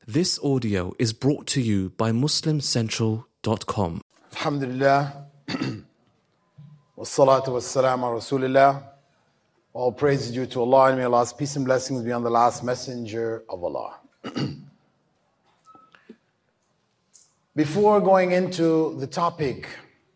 This audio is brought to you by MuslimCentral.com. Alhamdulillah, wassalatu wassalamu ala Rasulillah. All praise is due to Allah, and may Allah's peace and blessings be on the last messenger of Allah. Before going into the topic,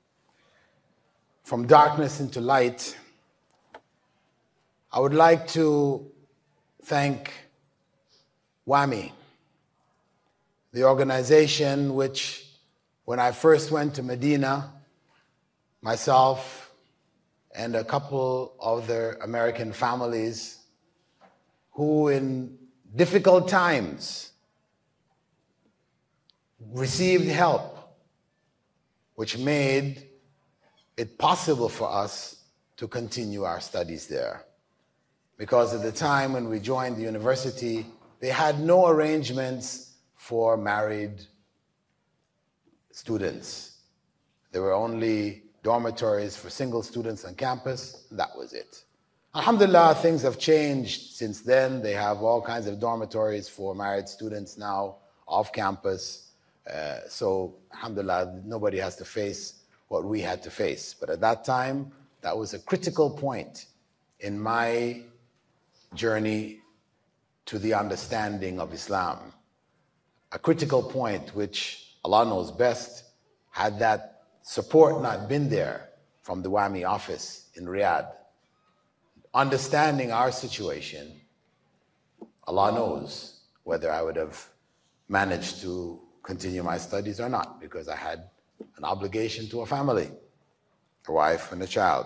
from darkness into light, I would like to thank WAMI, the organization which, when I first went to Medina, myself and a couple of other American families who in difficult times received help, which made it possible for us to continue our studies there. Because at the time when we joined the university, they had no arrangements for married students. There were only dormitories for single students on campus, and that was it. Alhamdulillah, things have changed since then. They have all kinds of dormitories for married students now off campus. So, alhamdulillah, nobody has to face what we had to face. But at that time, that was a critical point in my journey to the understanding of Islam. A critical point which Allah knows best. Had that support not been there from the WAMI office in Riyadh, understanding our situation, Allah knows whether I would have managed to continue my studies or not, because I had an obligation to a family, a wife and a child.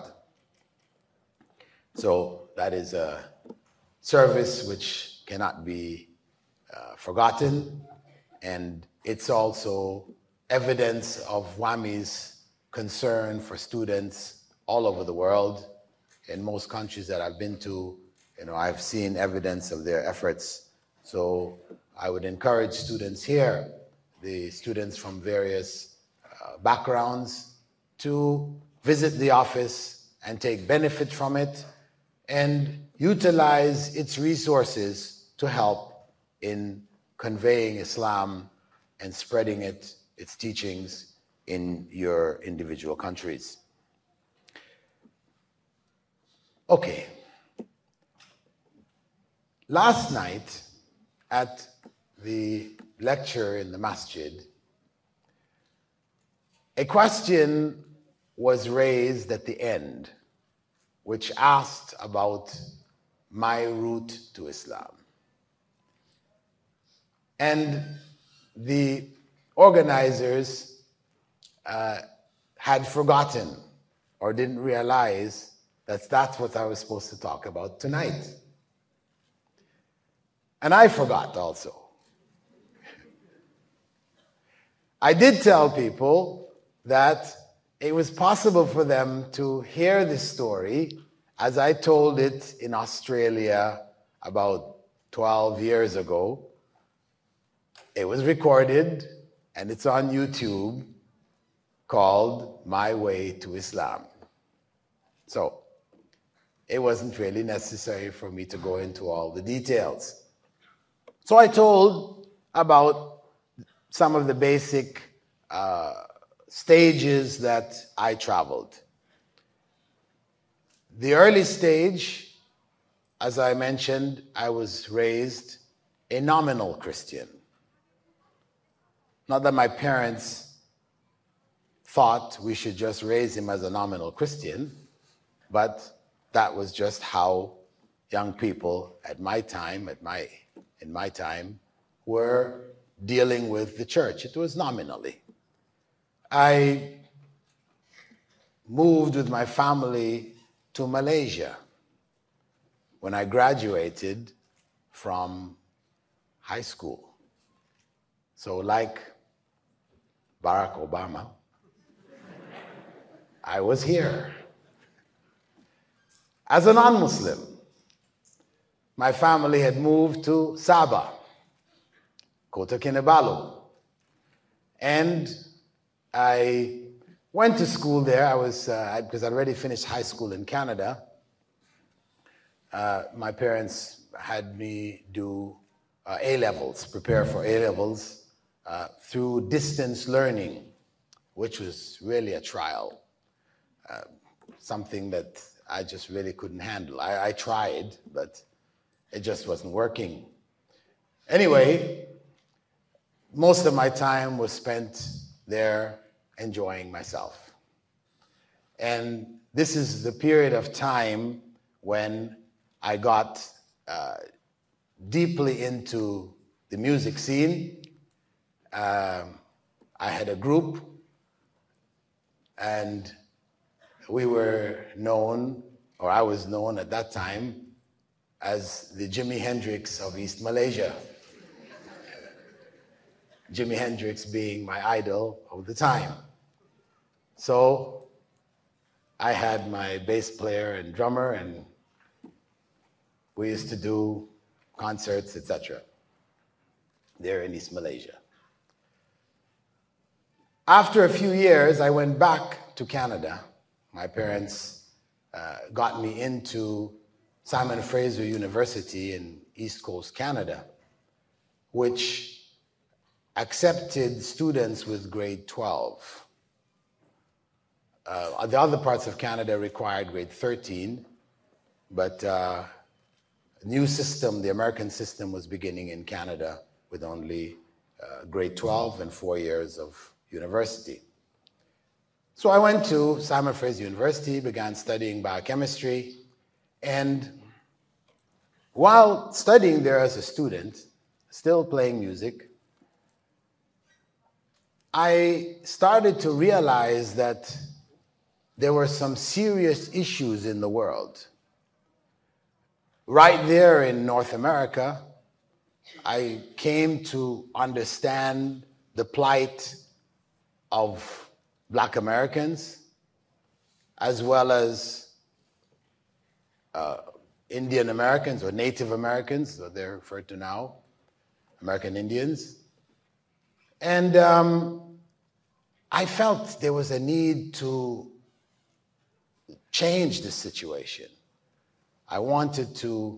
So that is a service which cannot be forgotten, and it's also evidence of WAMI's concern for students all over the world. In most countries that I've been to, I've seen evidence of their efforts. So I would encourage students here, the students from various backgrounds, to visit the office and take benefit from it and utilize its resources to help in conveying Islam and spreading its teachings in your individual countries. Okay. Last night at the lecture in the masjid, a question was raised at the end, which asked about my route to Islam. And the organizers had forgotten or didn't realize that that's what I was supposed to talk about tonight. And I forgot also. I did tell people that it was possible for them to hear this story as I told it in Australia about 12 years ago. It was recorded and it's on YouTube, called My Way to Islam. So it wasn't really necessary for me to go into all the details. So I told about some of the basic stages that I traveled. The early stage, as I mentioned, I was raised a nominal Christian. Not that my parents thought we should just raise him as a nominal Christian, but that was just how young people at my time, in my time, were dealing with the church. It was nominally. I moved with my family to Malaysia when I graduated from high school. So like Barack Obama, I was here. As a non-Muslim, my family had moved to Sabah, Kota Kinabalu, and I went to school there. I was because I'd already finished high school in Canada. My parents had me do A-levels, prepare for A-levels through distance learning, which was really a trial, something that I just really couldn't handle. I tried, but it just wasn't working. Anyway, most of my time was spent there enjoying myself. And this is the period of time when I got deeply into the music scene. I had a group, and we were known, or I was known at that time, as the Jimi Hendrix of East Malaysia. Jimi Hendrix being my idol of the time. So I had my bass player and drummer, and we used to do concerts, etc. there in East Malaysia. After a few years, I went back to Canada. My parents got me into Simon Fraser University in East Coast, Canada, which accepted students with grade 12. The other parts of Canada required grade 13, but new system, the American system, was beginning in Canada with only grade 12 and 4 years of university. So I went to Simon Fraser University, began studying biochemistry, and while studying there as a student, still playing music, I started to realize that there were some serious issues in the world. Right there in North America, I came to understand the plight of Black Americans, as well as Indian Americans or Native Americans, so they're referred to now, American Indians. And I felt there was a need to change this situation. I wanted to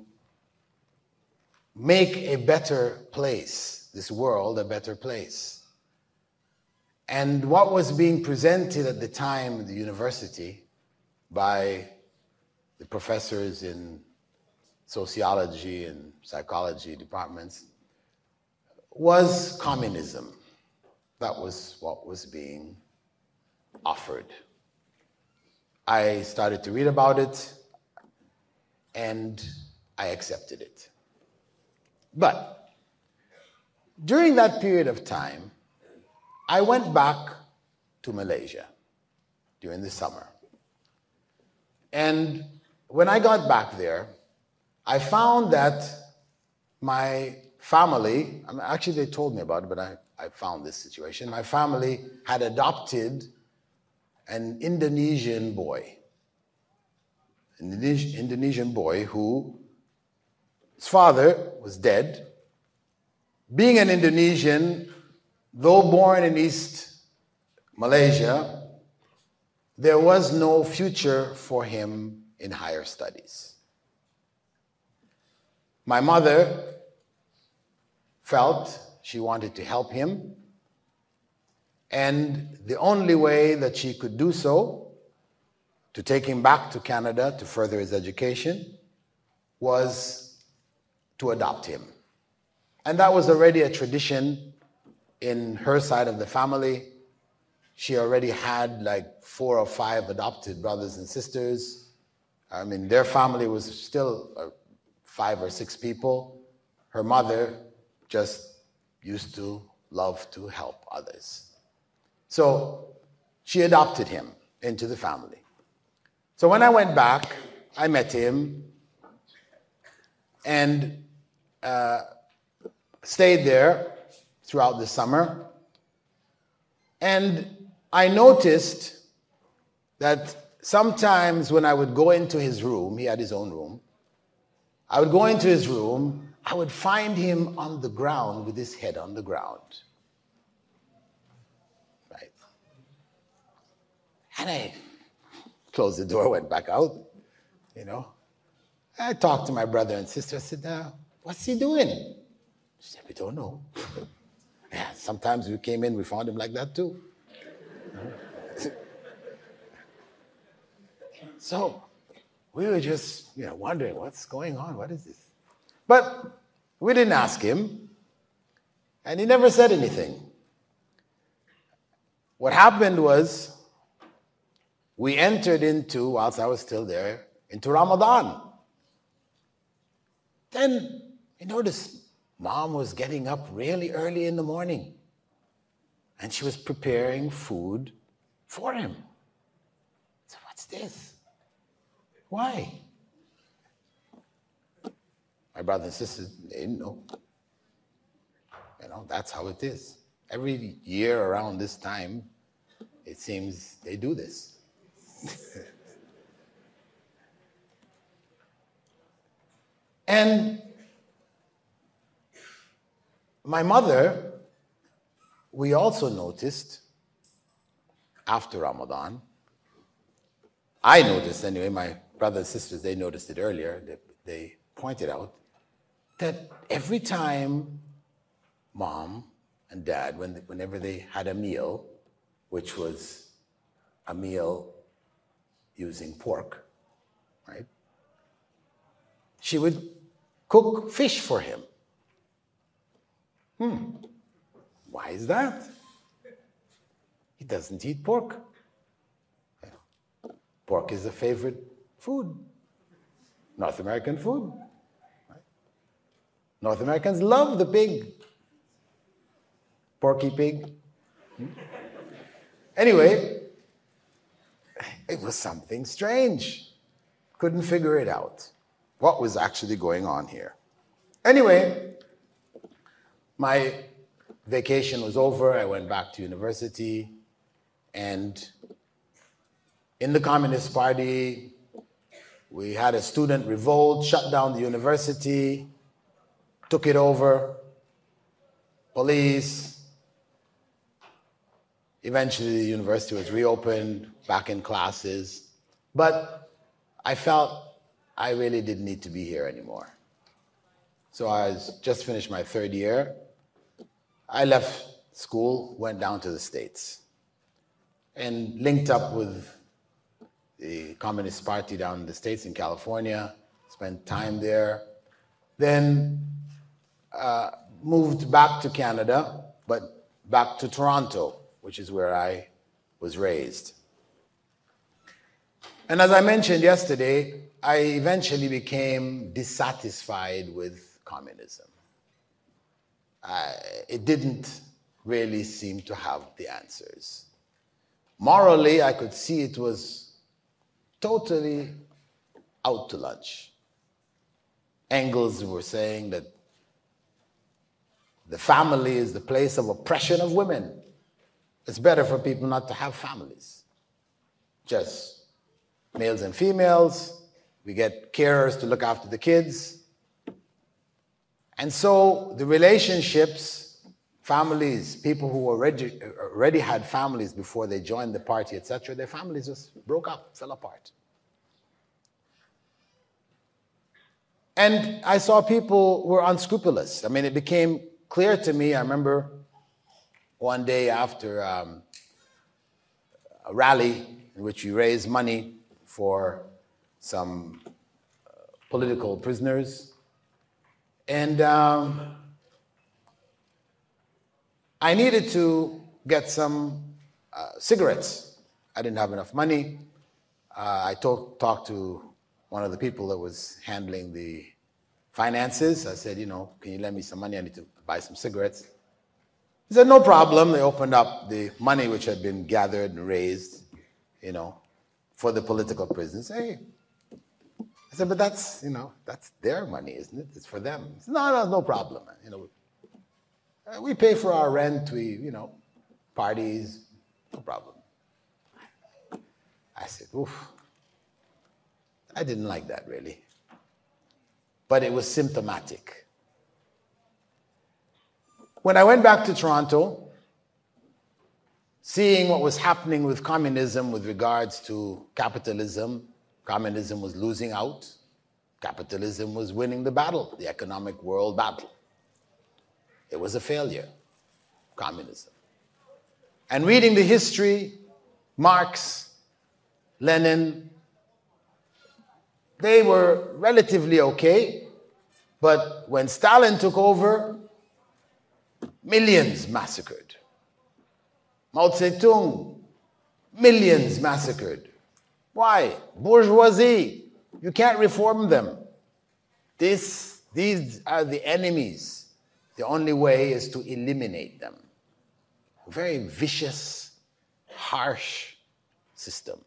make a better place, this world a better place. And what was being presented at the time at the university by the professors in sociology and psychology departments was communism. That was what was being offered. I started to read about it, and I accepted it. But during that period of time, I went back to Malaysia during the summer. And when I got back there, I found that my family, actually they told me about it, but I found this situation. My family had adopted an Indonesian boy. An Indonesian boy whose father was dead. Being an Indonesian, though born in East Malaysia, there was no future for him in higher studies. My mother felt she wanted to help him, and the only way that she could do so, to take him back to Canada to further his education, was to adopt him. And that was already a tradition in her side of the family. She already had like 4 or 5 adopted brothers and sisters. I mean, their family was still 5 or 6 people. Her mother just used to love to help others. So she adopted him into the family. So when I went back, I met him and stayed there throughout the summer. And I noticed that sometimes when I would go into his room, he had his own room, I would go into his room, I would find him on the ground with his head on the ground. Right? And I closed the door, went back out, I talked to my brother and sister. I said, what's he doing? She said, we don't know. Yeah, sometimes we came in, we found him like that too. So we were just wondering, what's going on? What is this? But we didn't ask him, and he never said anything. What happened was, we entered into, whilst I was still there, into Ramadan. Then you notice Mom was getting up really early in the morning, and she was preparing food for him. So what's this? Why? My brothers and sisters, they didn't know. That's how it is. Every year around this time, it seems they do this. And my mother, we also noticed after Ramadan, I noticed anyway, my brothers and sisters, they noticed it earlier, they pointed out that every time Mom and Dad, whenever they had a meal, which was a meal using pork, right? She would cook fish for him. Why is that? He doesn't eat pork. Pork is a favorite food, North American food. Right? North Americans love the pig, porky pig. Anyway, it was something strange. Couldn't figure it out. What was actually going on here? Anyway, my vacation was over. I went back to university, and in the Communist Party, we had a student revolt, shut down the university, took it over, police. Eventually, the university was reopened, back in classes. But I felt I really didn't need to be here anymore. So I just finished my third year. I left school, went down to the States, and linked up with the Communist Party down in the States in California, spent time there. Then moved back to Canada, but back to Toronto, which is where I was raised. And as I mentioned yesterday, I eventually became dissatisfied with communism. It didn't really seem to have the answers. Morally, I could see it was totally out to lunch. Engels were saying that the family is the place of oppression of women. It's better for people not to have families. Just males and females. We get carers to look after the kids. And so the relationships, families, people who already had families before they joined the party, etc., their families just broke up, fell apart. And I saw people were unscrupulous. I mean, it became clear to me. I remember one day after a rally in which we raised money for some political prisoners. And I needed to get some cigarettes. I didn't have enough money. I talked to one of the people that was handling the finances. I said, can you lend me some money? I need to buy some cigarettes. He said, no problem. They opened up the money which had been gathered and raised, for the political prisoners. Hey, I said, but that's their money, isn't it? It's for them. He said, no problem. We pay for our rent. We, parties, no problem. I said, oof. I didn't like that really. But it was symptomatic. When I went back to Toronto, seeing what was happening with communism with regards to capitalism, communism was losing out. Capitalism was winning the battle, the economic world battle. It was a failure, communism. And reading the history, Marx, Lenin, they were relatively okay, but when Stalin took over, millions massacred. Mao Zedong, millions massacred. Why? Bourgeoisie, you can't reform them. These are the enemies. The only way is to eliminate them. A very vicious, harsh system.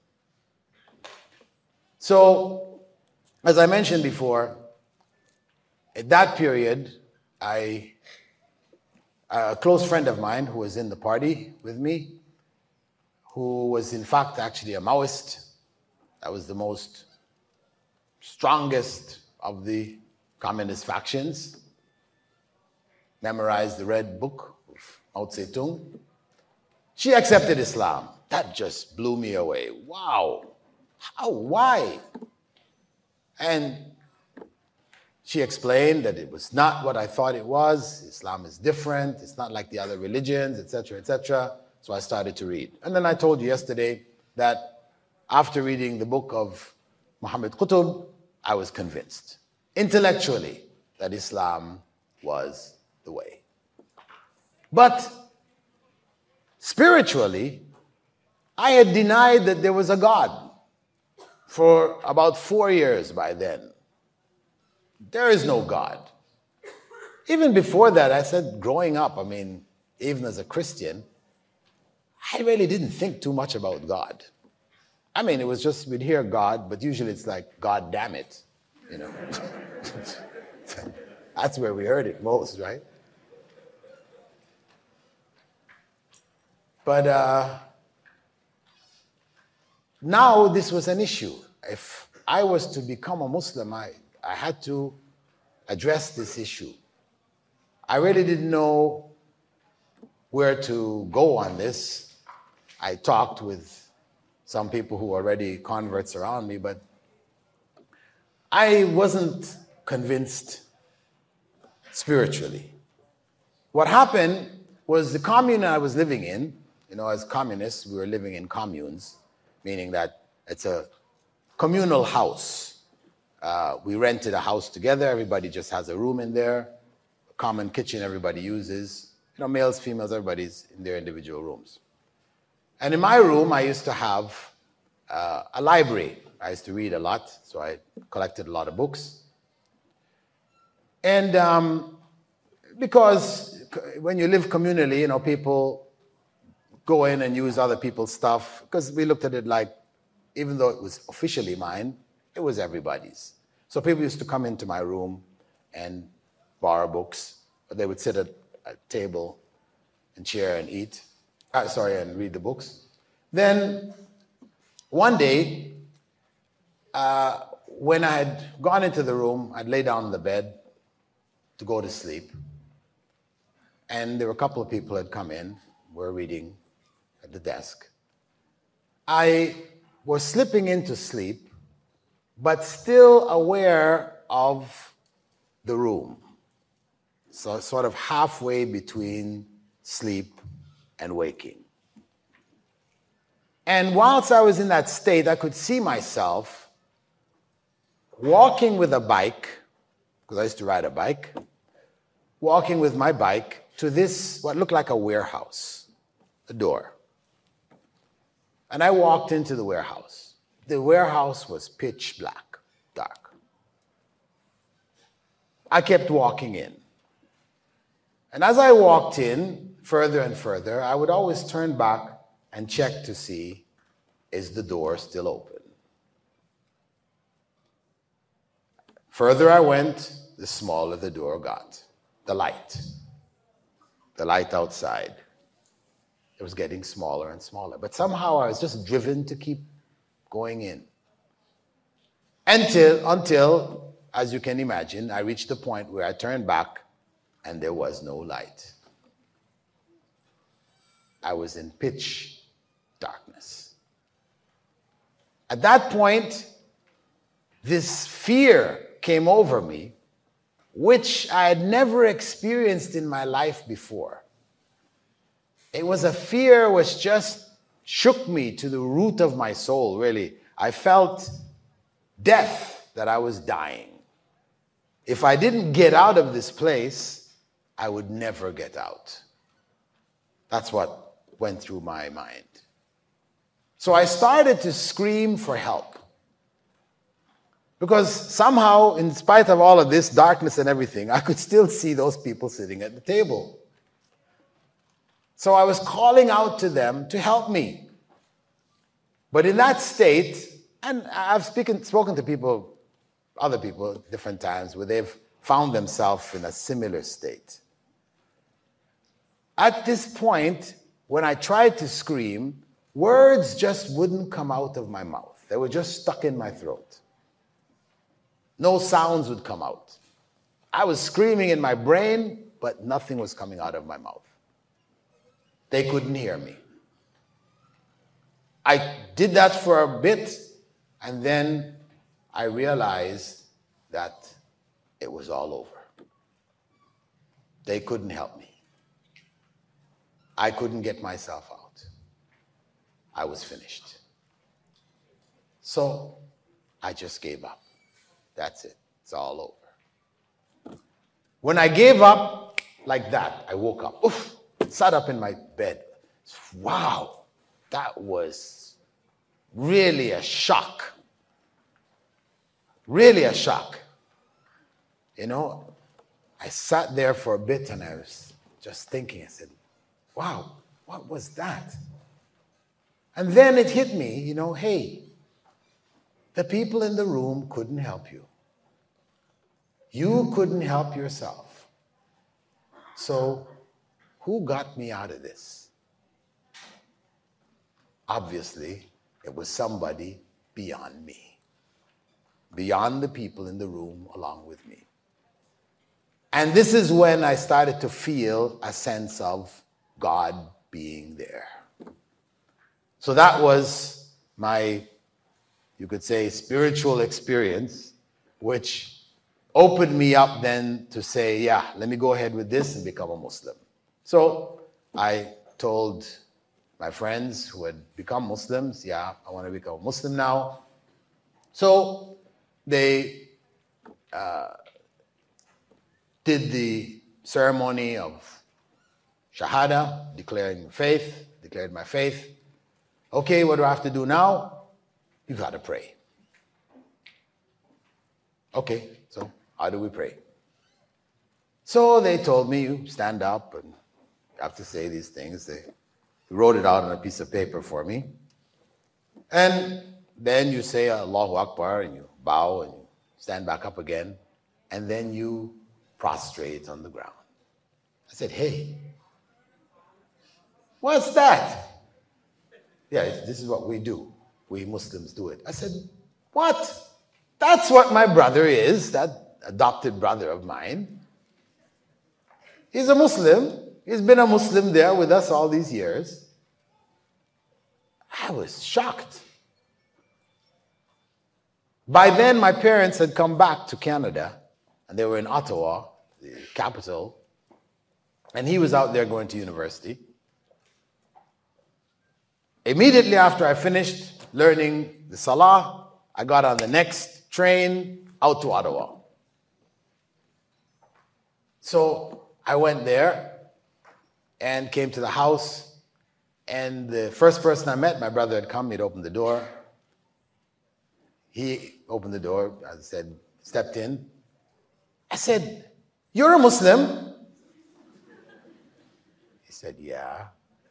So, as I mentioned before, at that period, a close friend of mine who was in the party with me, who was in fact actually a Maoist, that was the most strongest of the communist factions, memorized the Red Book of Mao Zedong. She accepted Islam. That just blew me away. Wow. How? Why? And she explained that it was not what I thought it was. Islam is different. It's not like the other religions, etc., etc. So I started to read. And then I told you yesterday that after reading the book of Muhammad Qutb, I was convinced, intellectually, that Islam was the way. But spiritually, I had denied that there was a God for about 4 years by then. There is no God. Even before that, I said, growing up, even as a Christian, I really didn't think too much about God. It was just, we'd hear God, but usually it's like, God damn it, That's where we heard it most, right? But now this was an issue. If I was to become a Muslim, I had to address this issue. I really didn't know where to go on this. I talked with some people who were already converts around me, but I wasn't convinced spiritually. What happened was the commune I was living in, as communists, we were living in communes, meaning that it's a communal house. We rented a house together. Everybody just has a room in there, a common kitchen everybody uses. Males, females, everybody's in their individual rooms. And in my room, I used to have a library. I used to read a lot, so I collected a lot of books. And because when you live communally, people go in and use other people's stuff, because we looked at it like, even though it was officially mine, it was everybody's. So people used to come into my room and borrow books. They would sit at a table and chair and eat. And read the books. Then one day, when I had gone into the room, I'd lay down on the bed to go to sleep. And there were a couple of people who had come in, were reading at the desk. I was slipping into sleep, but still aware of the room. So sort of halfway between sleep and waking. And whilst I was in that state, I could see myself walking with a bike, because I used to ride a bike, walking with my bike to this, what looked like a warehouse, a door. And I walked into the warehouse. The warehouse was pitch black, dark. I kept walking in. And as I walked in, further and further, I would always turn back and check to see, is the door still open? Further I went, the smaller the door got. The light outside. It was getting smaller and smaller. But somehow I was just driven to keep going in. Until, as you can imagine, I reached the point where I turned back and there was no light. I was in pitch darkness. At that point, this fear came over me which I had never experienced in my life before. It was a fear which just shook me to the root of my soul, really. I felt death, that I was dying. If I didn't get out of this place, I would never get out. That's what went through my mind. So I started to scream for help. Because somehow, in spite of all of this darkness and everything, I could still see those people sitting at the table. So I was calling out to them to help me. But in that state, and I've spoken to people, other people, different times, where they've found themselves in a similar state. At this point, when I tried to scream, words just wouldn't come out of my mouth. They were just stuck in my throat. No sounds would come out. I was screaming in my brain, but nothing was coming out of my mouth. They couldn't hear me. I did that for a bit, and then I realized that it was all over. They couldn't help me. I couldn't get myself out. I was finished. So I just gave up. That's it. It's all over. When I gave up like that, I woke up. Oof, sat up in my bed. Wow, that was really a shock. Really a shock. You know, I sat there for a bit and I was just thinking, I said, wow, what was that? And then it hit me, you know, hey, the people in the room couldn't help you. You couldn't help yourself. So who got me out of this? Obviously, it was somebody beyond me, beyond the people in the room along with me. And this is when I started to feel a sense of God being there. So that was my, you could say, spiritual experience, which opened me up then to say, yeah, let me go ahead with this and become a Muslim. So I told my friends who had become Muslims, yeah, I want to become a Muslim now. So they did the ceremony of Shahada, declared my faith. Okay, what do I have to do now? You got to pray. Okay, so how do we pray? So they told me, you stand up and you have to say these things. They wrote it out on a piece of paper for me. And then you say Allahu Akbar and you bow and you stand back up again. And then you prostrate on the ground. I said, hey, what's that? Yeah, this is what we do. We Muslims do it. I said, what? That's what my brother is, that adopted brother of mine. He's a Muslim. He's been a Muslim there with us all these years. I was shocked. By then, my parents had come back to Canada, and they were in Ottawa, the capital, and he was out there going to university. Immediately after I finished learning the Salah, I got on the next train out to Ottawa. So I went there and came to the house, and the first person I met, my brother had come, he'd opened the door. He opened the door, as I said, stepped in. I said, you're a Muslim? He said, yeah.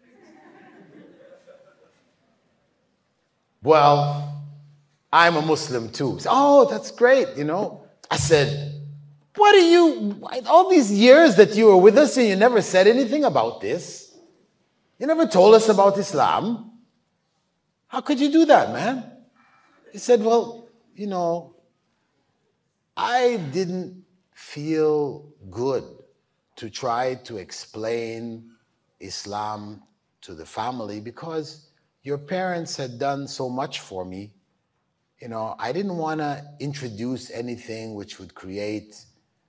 Well, I'm a Muslim too. He said, oh, that's great, you know. I said, what are you, all these years that you were with us and you never said anything about this? You never told us about Islam? How could you do that, man? He said, well, you know, I didn't feel good to try to explain Islam to the family because your parents had done so much for me. You know, I didn't want to introduce anything which would create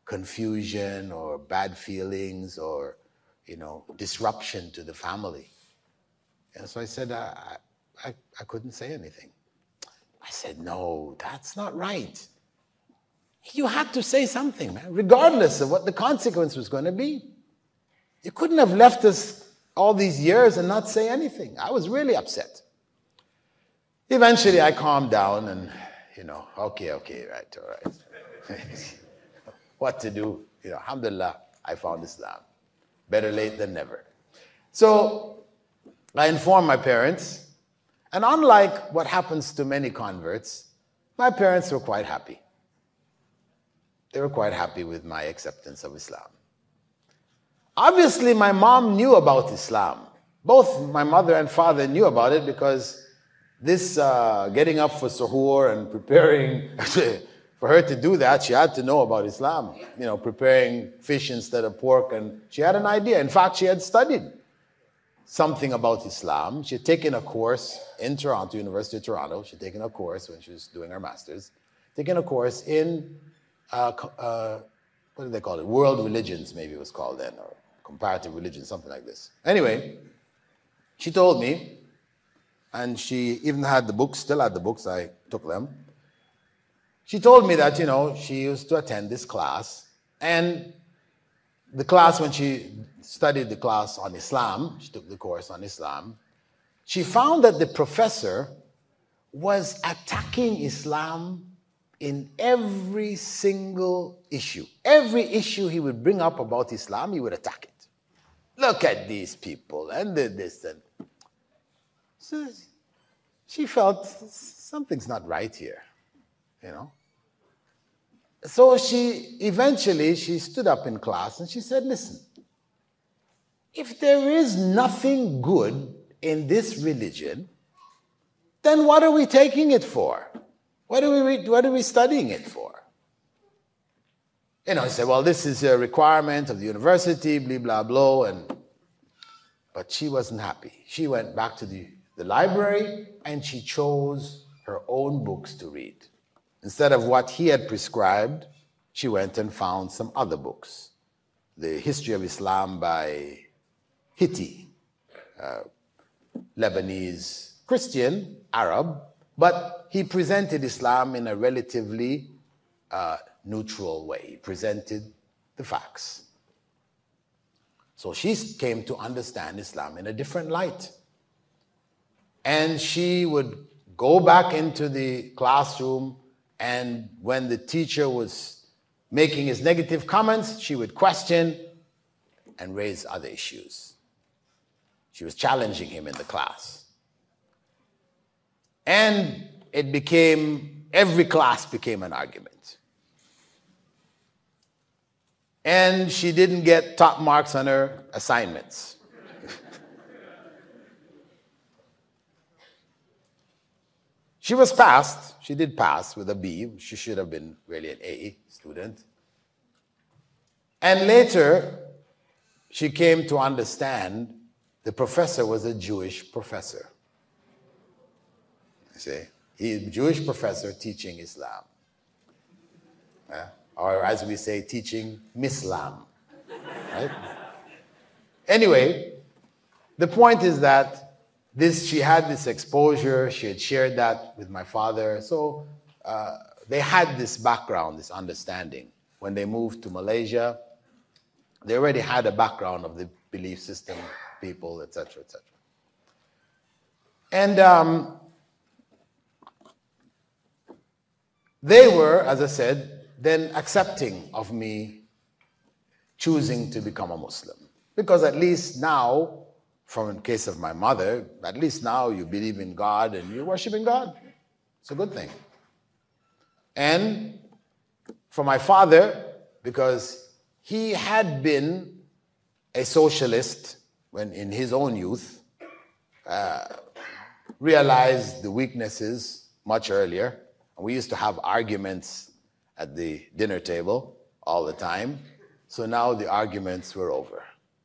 confusion or bad feelings or, disruption to the family. And so I said, I couldn't say anything. I said, no, that's not right. You had to say something, man, regardless of what the consequence was going to be. You couldn't have left us all these years and not say anything. I was really upset. Eventually, I calmed down and, okay, right, all right. What to do? Alhamdulillah, I found Islam. Better late than never. So I informed my parents, and unlike what happens to many converts, my parents were quite happy. They were quite happy with my acceptance of Islam. Obviously, my mom knew about Islam. Both my mother and father knew about it because this getting up for suhoor and preparing, for her to do that, she had to know about Islam. Preparing fish instead of pork, and she had an idea. In fact, she had studied something about Islam. She had taken a course in Toronto, University of Toronto. She had taken a course when she was doing her master's, taken a course in what do they call it? World religions, maybe it was called then, or comparative religion, something like this. Anyway, she told me, and she even had the books, still had the books, I took them. She told me that, she used to attend this class, and the class, when she studied the class on Islam, she took the course on Islam, she found that the professor was attacking Islam in every single issue. Every issue he would bring up about Islam, he would attack it. Look at these people, and this, and... So she felt something's not right here, So eventually she stood up in class and she said, listen, if there is nothing good in this religion, then what are we taking it for? What are we studying it for? I said, well, this is a requirement of the university, blah, blah, blah. But she wasn't happy. She went back to the library and she chose her own books to read. Instead of what he had prescribed, she went and found some other books. The History of Islam by Hitti, Lebanese Christian, Arab, but he presented Islam in a relatively neutral way. He presented the facts. So she came to understand Islam in a different light. And she would go back into the classroom, and when the teacher was making his negative comments, she would question and raise other issues. She was challenging him in the class. And every class became an argument. And she didn't get top marks on her assignments. She was passed. She did pass with a B. She should have been really an A student. And later, she came to understand the professor was a Jewish professor. See, he's a Jewish professor teaching Islam. Or as we say, teaching Mislam. Right? Anyway, the point is that she had this exposure, she had shared that with my father, so they had this background, this understanding. When they moved to Malaysia, they already had a background of the belief system, people, etc., etc. And they were, as I said, then accepting of me choosing to become a Muslim. Because at least now, from the case of my mother, at least now you believe in God and you're worshiping God. It's a good thing. And for my father, because he had been a socialist when in his own youth, realized the weaknesses much earlier. We used to have arguments at the dinner table all the time. So now the arguments were over.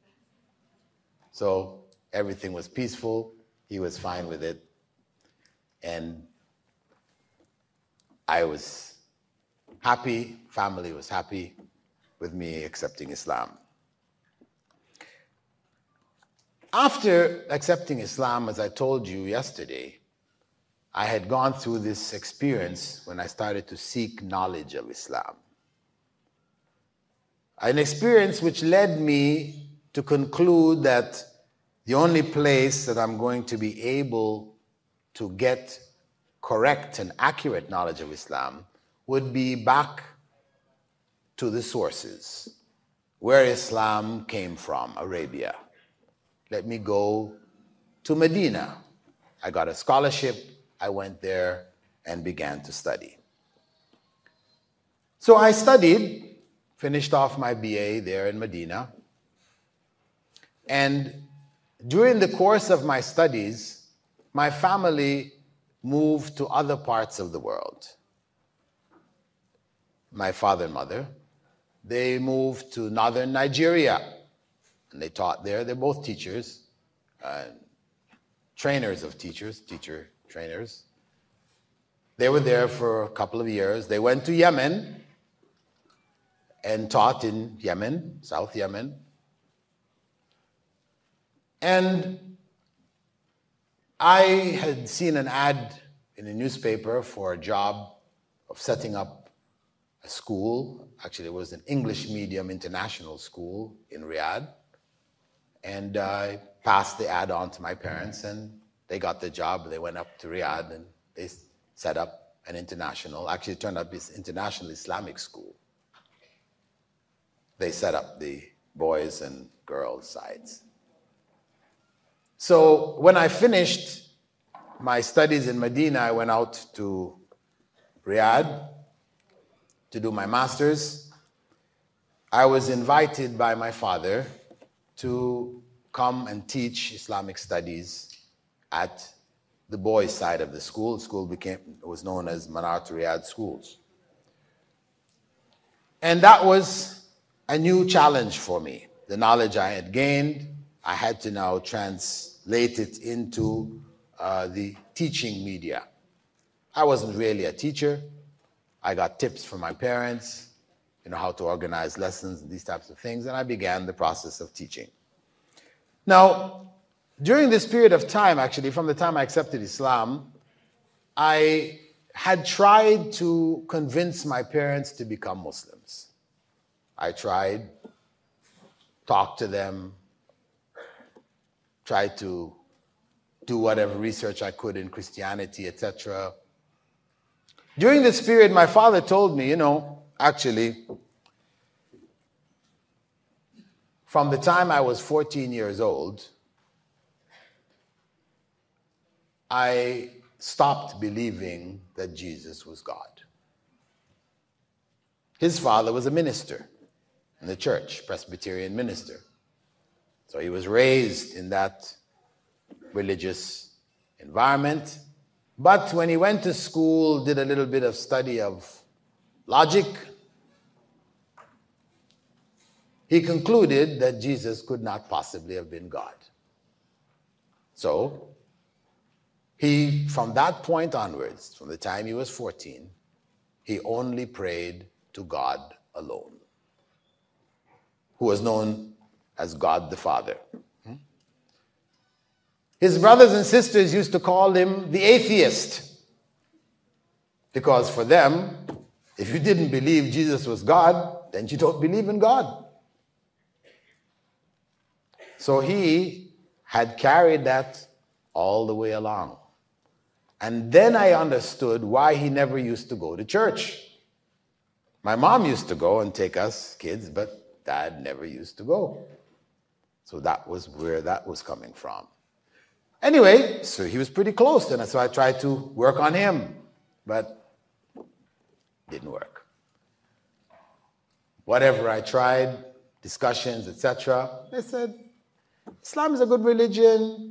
So everything was peaceful. He was fine with it. And I was happy. Family was happy with me accepting Islam. After accepting Islam, as I told you yesterday, I had gone through this experience when I started to seek knowledge of Islam. An experience which led me to conclude that the only place that I'm going to be able to get correct and accurate knowledge of Islam would be back to the sources, where Islam came from, Arabia. Let me go to Medina. I got a scholarship. I went there and began to study. So I studied, finished off my BA there in Medina. And during the course of my studies, my family moved to other parts of the world. My father and mother, they moved to northern Nigeria. And they taught there. They're both teachers, trainers of teachers, teacher trainers. They were there for a couple of years. They went to Yemen and taught in Yemen, South Yemen. And I had seen an ad in a newspaper for a job of setting up a school. Actually, it was an English medium international school in Riyadh. And I passed the ad on to my parents, and they got the job. They went up to Riyadh, and they set up an international, actually it turned out to be an international Islamic school. They set up the boys and girls sides. So when I finished my studies in Medina, I went out to Riyadh to do my master's. I was invited by my father to come and teach Islamic studies at the boys' side of the school. The school was known as Manarat Riyadh Schools. And that was a new challenge for me. The knowledge I had gained, I had to now translate it into the teaching media. I wasn't really a teacher. I got tips from my parents, how to organize lessons and these types of things, and I began the process of teaching. Now, during this period of time, actually, from the time I accepted Islam, I had tried to convince my parents to become Muslims. I tried, talked to them, tried to do whatever research I could in Christianity, etc. During this period, my father told me, actually, from the time I was 14 years old, I stopped believing that Jesus was God. His father was a minister in the church, Presbyterian minister. So he was raised in that religious environment. But when he went to school, did a little bit of study of logic, he concluded that Jesus could not possibly have been God. So he, from that point onwards, from the time he was 14, he only prayed to God alone, who was known as God the Father. His brothers and sisters used to call him the atheist, because for them, if you didn't believe Jesus was God, then you don't believe in God. So he had carried that all the way along. And then I understood why he never used to go to church. My mom used to go and take us kids, but Dad never used to go. So that was where that was coming from. Anyway, so he was pretty close, and so I tried to work on him, but didn't work. Whatever I tried, discussions, etc., they said, Islam is a good religion,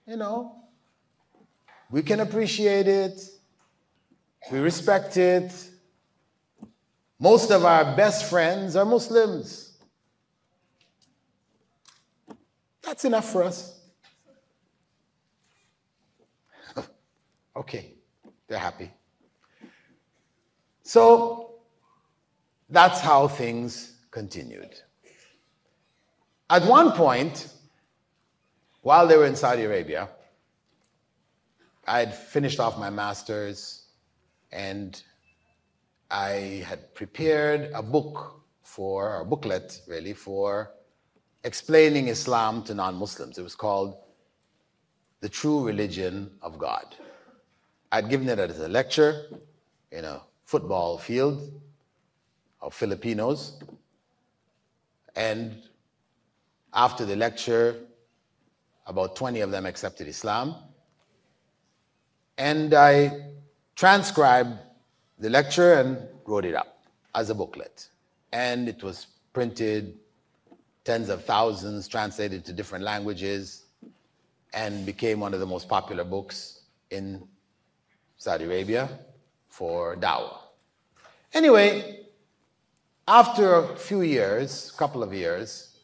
we can appreciate it, we respect it. Most of our best friends are Muslims. That's enough for us. Okay, they're happy. So that's how things continued. At one point, while they were in Saudi Arabia, I had finished off my master's and I had prepared a booklet really, for explaining Islam to non-Muslims. It was called The True Religion of God. I'd given it as a lecture in a football field of Filipinos. And after the lecture, about 20 of them accepted Islam. And I transcribed the lecture and wrote it up as a booklet. And it was printed, tens of thousands, translated to different languages, and became one of the most popular books in Saudi Arabia for dawah. Anyway, after a few years, couple of years,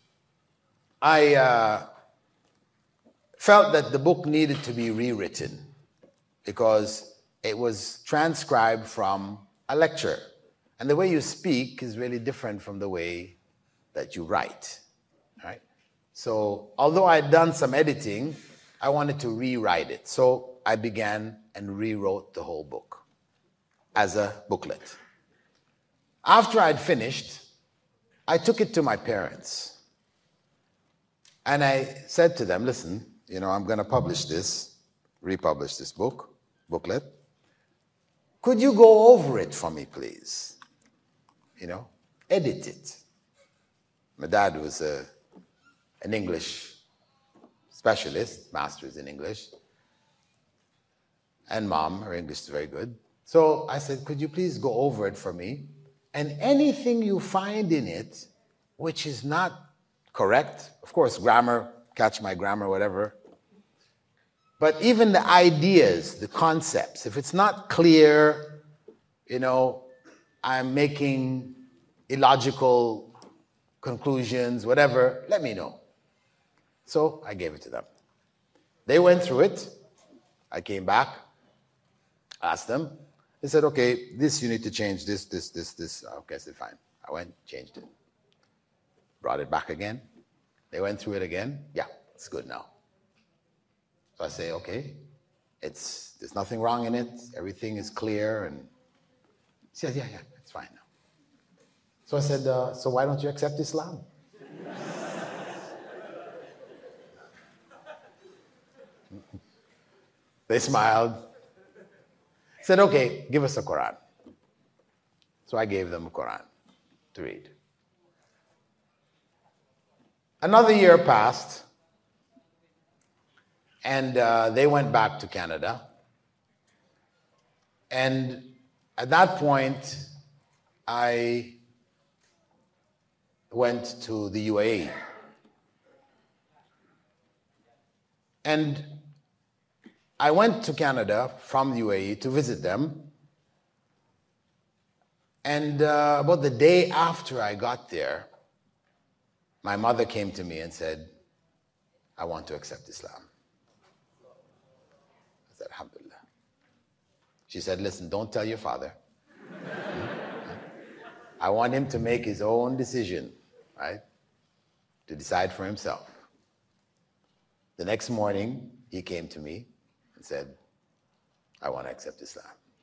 I felt that the book needed to be rewritten because it was transcribed from a lecture. And the way you speak is really different from the way that you write, right? So although I'd done some editing, I wanted to rewrite it. So I began and rewrote the whole book as a booklet. After I'd finished, I took it to my parents. And I said to them, listen, I'm going to republish this booklet. Could you go over it for me, please? Edit it. My dad was an English specialist, master's in English. And mom, her English is very good. So I said, could you please go over it for me? And anything you find in it which is not correct, of course, grammar, catch my grammar, whatever. But even the ideas, the concepts, if it's not clear, I'm making illogical conclusions, whatever, let me know. So I gave it to them. They went through it. I came back, asked them. They said, okay, this you need to change, this. Okay, I said, fine. I went, changed it. Brought it back again. They went through it again. Yeah, it's good now. So I say, okay, there's nothing wrong in it. Everything is clear. And she said, yeah, it's fine now. So I said, so why don't you accept Islam? They smiled. Said, okay, give us a Quran. So I gave them a Quran to read. Another year passed, and they went back to Canada. And at that point, I went to the UAE. And I went to Canada from the UAE to visit them. And about the day after I got there, my mother came to me and said, I want to accept Islam. I said, Alhamdulillah. She said, listen, don't tell your father. I want him to make his own decision, right? To decide for himself. The next morning, he came to me and said, I want to accept Islam.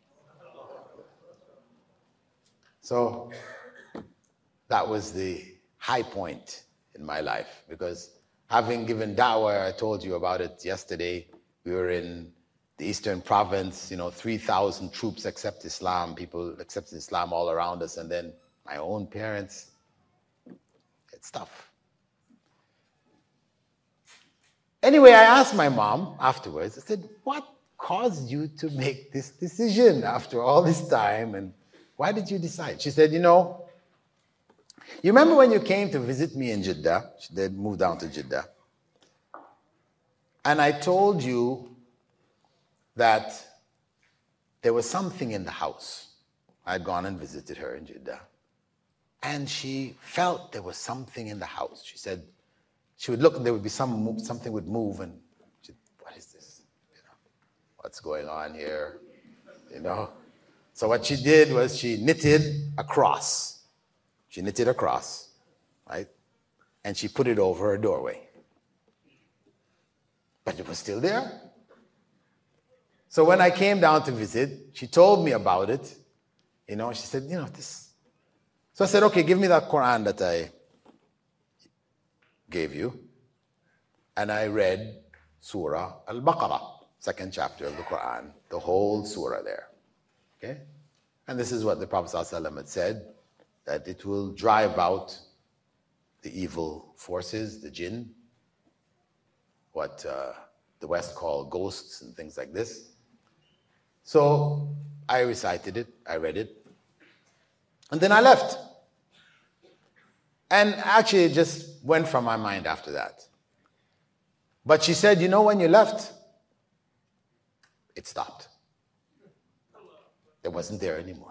So that was the high point in my life, because having given da'wah, I told you about it yesterday, we were in the Eastern Province, 3,000 troops accept Islam, people accepting Islam all around us, and then my own parents, it's tough. Anyway, I asked my mom afterwards, I said, what caused you to make this decision after all this time, and why did you decide? She said, you remember when you came to visit me in Jeddah? They moved down to Jeddah. And I told you that there was something in the house. I'd gone and visited her in Jeddah. And she felt there was something in the house. She said, she would look and there would be something would move, and she'd, what is this? What's going on here? So what she did was she knitted a cross. She knitted a cross. right? And she put it over her doorway. But it was still there. So when I came down to visit, she told me about it. She said, this. So I said, okay, give me that Quran that I gave you. And I read Surah Al-Baqarah, second chapter of the Quran, the whole surah there. Okay? And this is what the Prophet ﷺ had said, that it will drive out the evil forces, the jinn, what the West call ghosts and things like this. So I recited it, I read it, and then I left. And actually it just went from my mind after that. But she said, when you left, it stopped. It wasn't there anymore.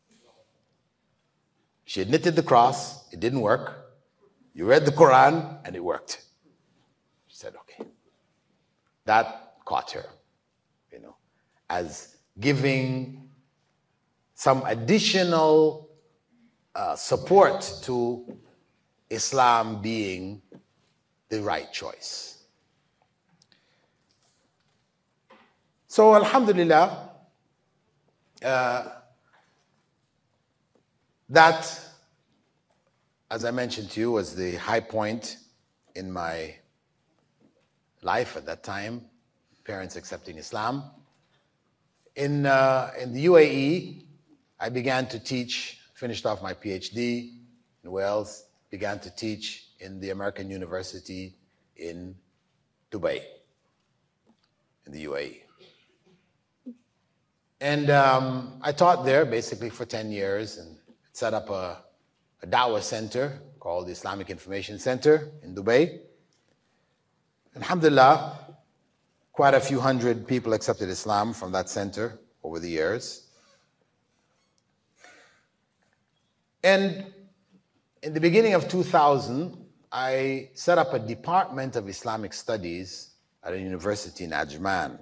She had knitted the cross, it didn't work. You read the Quran, and it worked. She said, okay. That caught her, as giving some additional support to Islam being the right choice. So, alhamdulillah, that, as I mentioned to you, was the high point in my life at that time, parents accepting Islam. In the UAE, I began to teach, finished off my PhD in Wales, began to teach in the American University in Dubai, in the UAE. And I taught there basically for 10 years and set up a Dawah center called the Islamic Information Center in Dubai. Alhamdulillah, quite a few hundred people accepted Islam from that center over the years. And in the beginning of 2000, I set up a department of Islamic studies at a university in Ajman.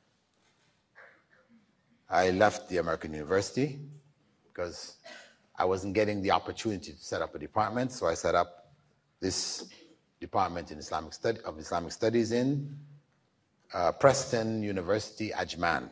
I left the American University because I wasn't getting the opportunity to set up a department, so I set up this department in Islamic Studies in Preston University, Ajman.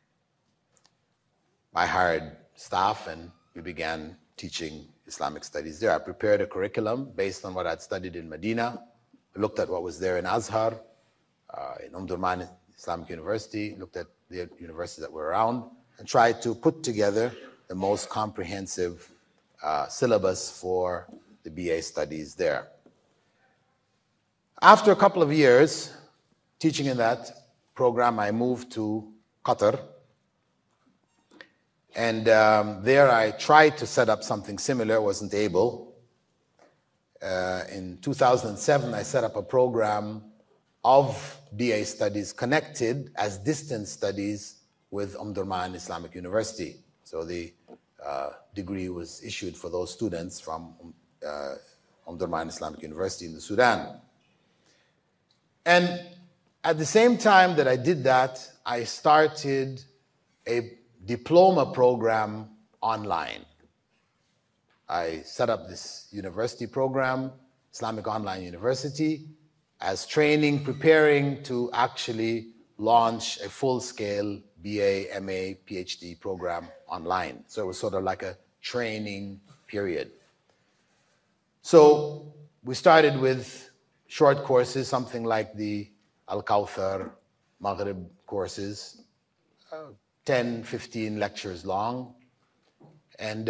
I hired staff and we began teaching Islamic studies there. I prepared a curriculum based on what I'd studied in Medina. I looked at what was there in Azhar, in Durman Islamic University, looked at the universities that were around, and tried to put together the most comprehensive syllabus for the BA studies there. After a couple of years teaching in that program, I moved to Qatar. And there I tried to set up something similar, wasn't able. In 2007, I set up a program of BA studies connected as distance studies with Durman Islamic University. So the degree was issued for those students from Durman Islamic University in the Sudan. And at the same time that I did that, I started a diploma program online. I set up this university program, Islamic Online University, as training, preparing to actually launch a full-scale BA, MA, PhD program online. So it was sort of like a training period. So we started with short courses, something like the Al-Kawthar, Maghrib courses, 10, 15 lectures long. And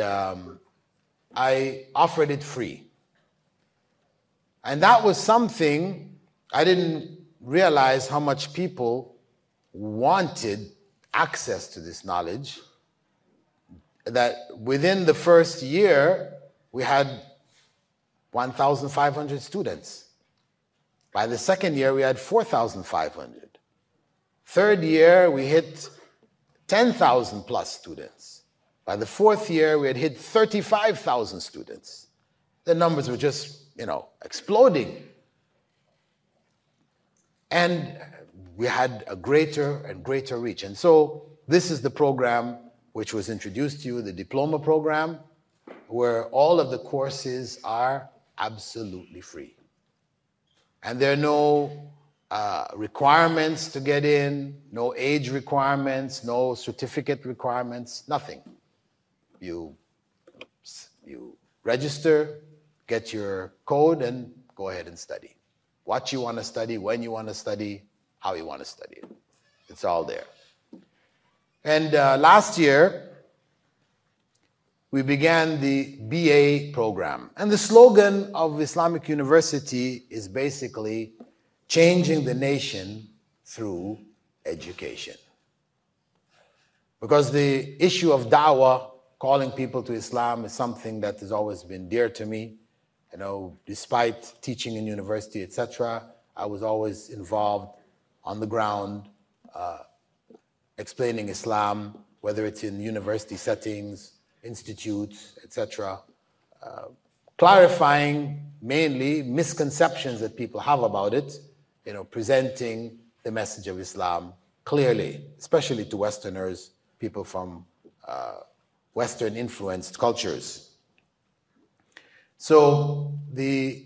I offered it free. And that was something I didn't realize how much people wanted access to this knowledge, that within the first year, we had 1,500 students. By the second year, we had 4,500. Third year, we hit 10,000 plus students. By the fourth year, we had hit 35,000 students. The numbers were just, exploding. And we had a greater and greater reach. And so this is the program which was introduced to you, the diploma program, where all of the courses are absolutely free. And there are no requirements to get in, no age requirements, no certificate requirements, nothing. You register, get your code, and go ahead and study. What you want to study, when you want to study, how you want to study it. It's all there. And last year, we began the BA program. And the slogan of Islamic University is basically changing the nation through education. Because the issue of da'wah, calling people to Islam, is something that has always been dear to me. You know, despite teaching in university, etc., I was always involved on the ground, explaining Islam, whether it's in university settings, institutes, etc., clarifying mainly misconceptions that people have about it, you know, presenting the message of Islam clearly, especially to Westerners, people from Western-influenced cultures. So the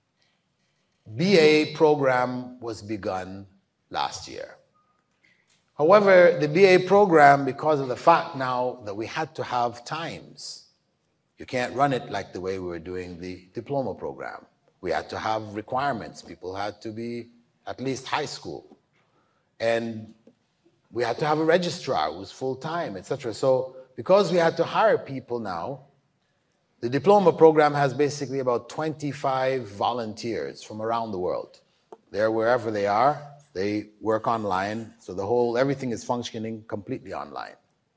BA program was begun last year. However, the BA program, because of the fact now that we had to have times, you can't run it like the way we were doing the diploma program. We had to have requirements. People had to be at least high school. And we had to have a registrar who was full-time, etc. So because we had to hire people now, the diploma program has basically about 25 volunteers from around the world. They're wherever they are. They work online, so everything is functioning completely online.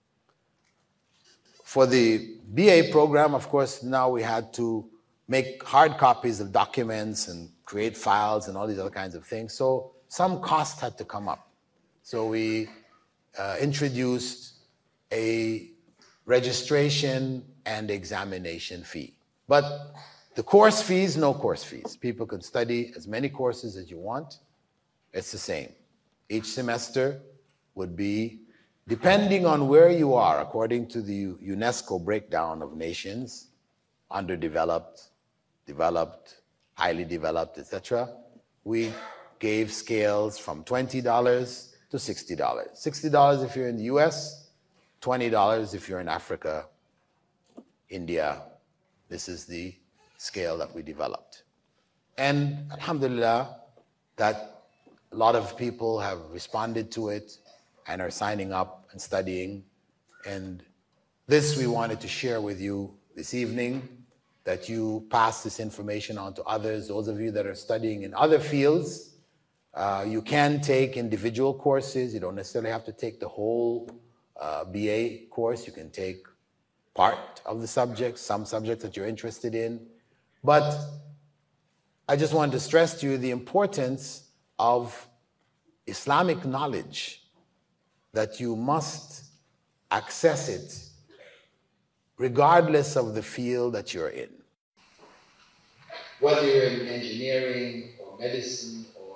For the BA program, of course, now we had to make hard copies of documents and create files and all these other kinds of things. So some cost had to come up. So we introduced a registration and examination fee. But the course fees, no course fees. People can study as many courses as you want. It's the same. Each semester would be, depending on where you are, according to the UNESCO breakdown of nations, underdeveloped, developed, highly developed, etc., we gave scales from $20 to $60. $60 if you're in the US, $20 if you're in Africa, India. This is the scale that we developed. And alhamdulillah, that a lot of people have responded to it and are signing up and studying. And this we wanted to share with you this evening, that you pass this information on to others. Those of you that are studying in other fields, you can take individual courses. You don't necessarily have to take the whole BA course. You can take part of the subjects, some subjects that you're interested in. But I just wanted to stress to you the importance of Islamic knowledge, that you must access it regardless of the field that you're in. Whether you're in engineering or medicine or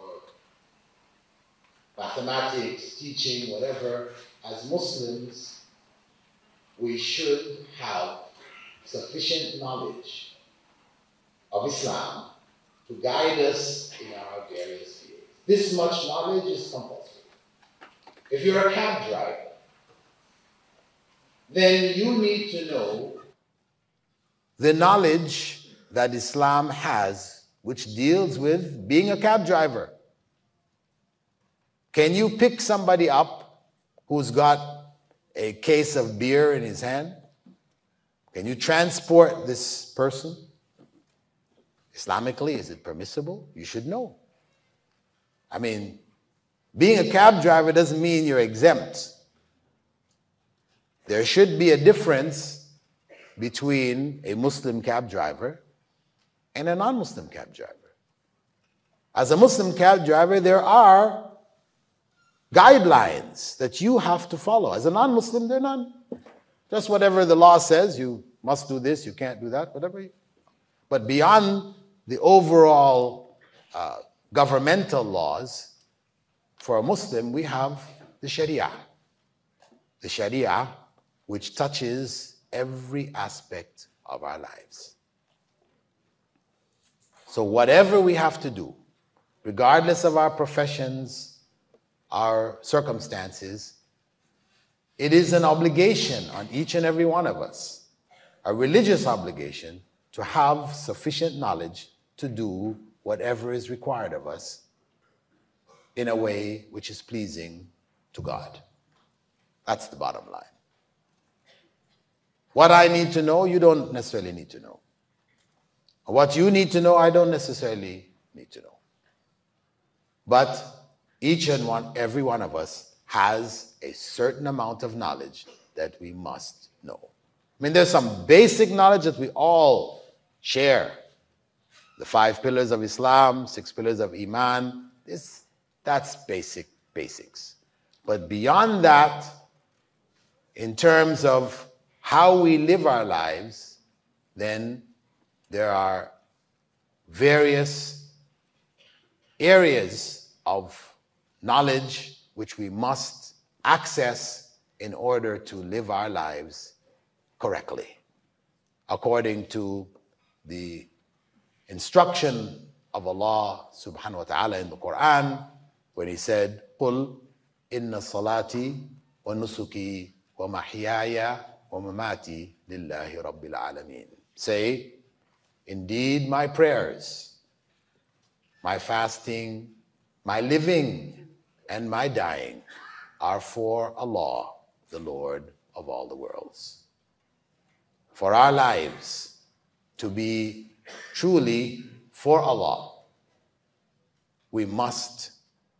mathematics, teaching, whatever, as Muslims, we should have sufficient knowledge of Islam to guide us in our various fields. This much knowledge is compulsory. If you're a cab driver, then you need to know the knowledge that Islam has, which deals with being a cab driver. Can you pick somebody up who's got a case of beer in his hand? Can you transport this person? Islamically, is it permissible? You should know. I mean, being a cab driver doesn't mean you're exempt. There should be a difference between a Muslim cab driver and a non-Muslim cab driver. As a Muslim cab driver, there are guidelines that you have to follow. As a non-Muslim, there are none. Just whatever the law says, you must do this, you can't do that, whatever. But beyond the overall governmental laws, for a Muslim, we have the Sharia. The Sharia, which touches every aspect of our lives. So whatever we have to do, regardless of our professions, our circumstances, it is an obligation on each and every one of us, a religious obligation, to have sufficient knowledge to do whatever is required of us in a way which is pleasing to God. That's the bottom line. What I need to know, you don't necessarily need to know. What you need to know, I don't necessarily need to know. But each and every one of us has a certain amount of knowledge that we must know. I mean, there's some basic knowledge that we all share. The 5 pillars of Islam, 6 pillars of Iman, that's basics. But beyond that, in terms of how we live our lives, then there are various areas of knowledge which we must access in order to live our lives correctly, according to the instruction of Allah subhanahu wa ta'ala in the Quran, when he said, قُلْ إِنَّ صَلَاتِي وَنُسُكِي وَمَحْيَايَ وَمَمَاتِي لِلَّهِ رَبِّ الْعَالَمِينَ. Say, indeed my prayers, my fasting, my living, and my dying are for Allah, the Lord of all the worlds. For our lives to be truly for Allah, we must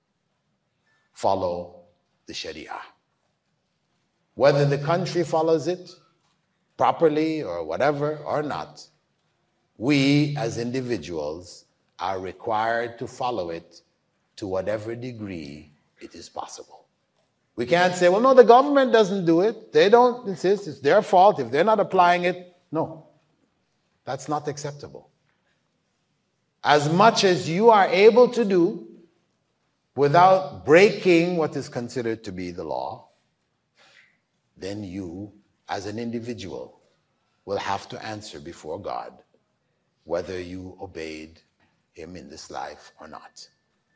follow the Sharia. Whether the country follows it properly or whatever or not, we as individuals are required to follow it to whatever degree it is possible. We can't say, well, no, the government doesn't do it. They don't insist. It's their fault if they're not applying it. No, that's not acceptable. As much as you are able to do without breaking what is considered to be the law, then you, as an individual, will have to answer before God whether you obeyed him in this life or not.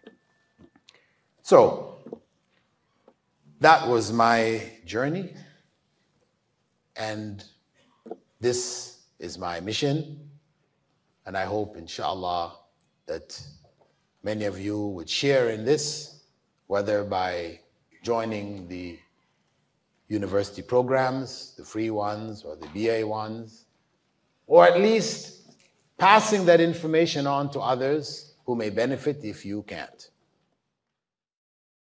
So, that was my journey, and this is my mission, and I hope, inshallah, that many of you would share in this, whether by joining the university programs, the free ones or the BA ones, or at least passing that information on to others who may benefit if you can't.